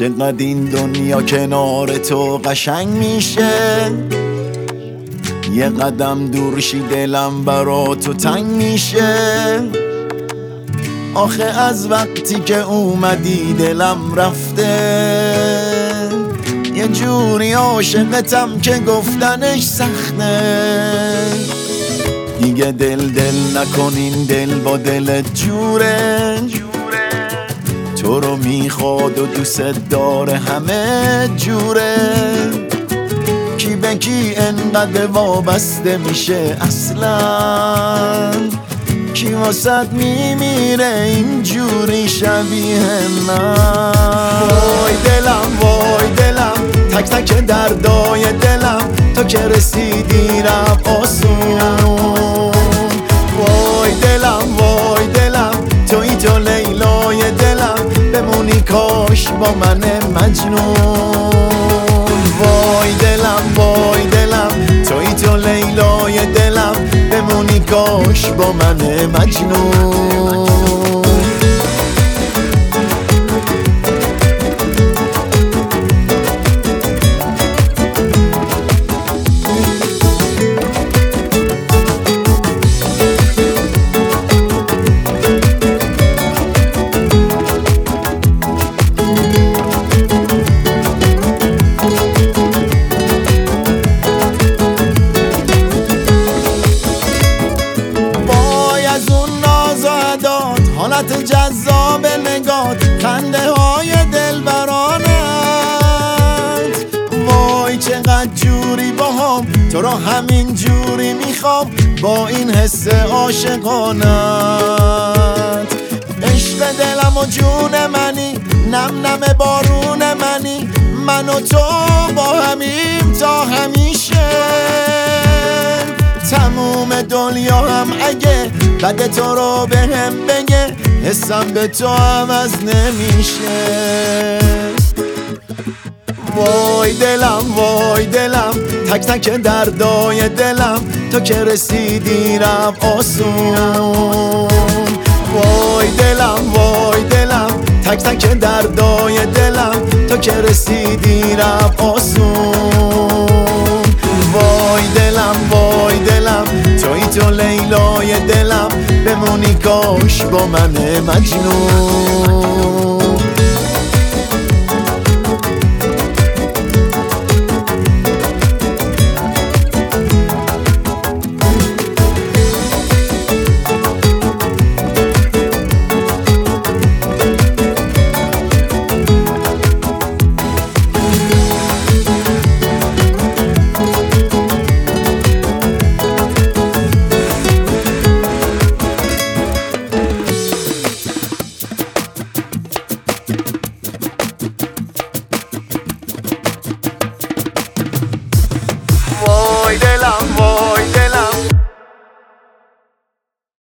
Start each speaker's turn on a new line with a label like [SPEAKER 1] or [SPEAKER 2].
[SPEAKER 1] چقدر این دنیا کنار تو قشنگ میشه، یه قدم دورشی دلم برا تو تنگ میشه. آخه از وقتی که اومدی دلم رفته، یه جوری عاشقتم که گفتنش سخته. دیگه دل نکن، این دل با دلت جوره، تو رو میخواد و دوست داره همه جوره. کی به کی انقدر وابسته میشه اصلا، کی واسد میمیره اینجوری شبیه من. وای دلم وای دلم، تک تک دردای دلم، تو که رسیدی رفت آسون. وای دلم وای دلم، توی تو لیلای دلم، بمونی کاش با من مجنون. وای دلم وای دلم، توی تو لیلای دلم، بمونی کاش با من مجنون. حالت جذاب نگات، خنده های دلبرانت، وای چقدر جوری با هم، تو را همین جوری میخوام با این حس عاشقانت. عشق دلم و جون منی، نم نم بارون منی، من و تو با همیم تا همیشه. تموم دنیا هم اگه بد تو رو به هم بگه، حسم به تو عوض نمیشه. وای دلم وای دلم، تک تک دردای دلم، تو که رسیدی رفت آسون. وای دلم وای دلم، تک تک دردای دلم، تو که رسیدی رفت آسون. وای دلم وای دلم، توی تو لیلای دلم، بمونی کاش با من مجنون.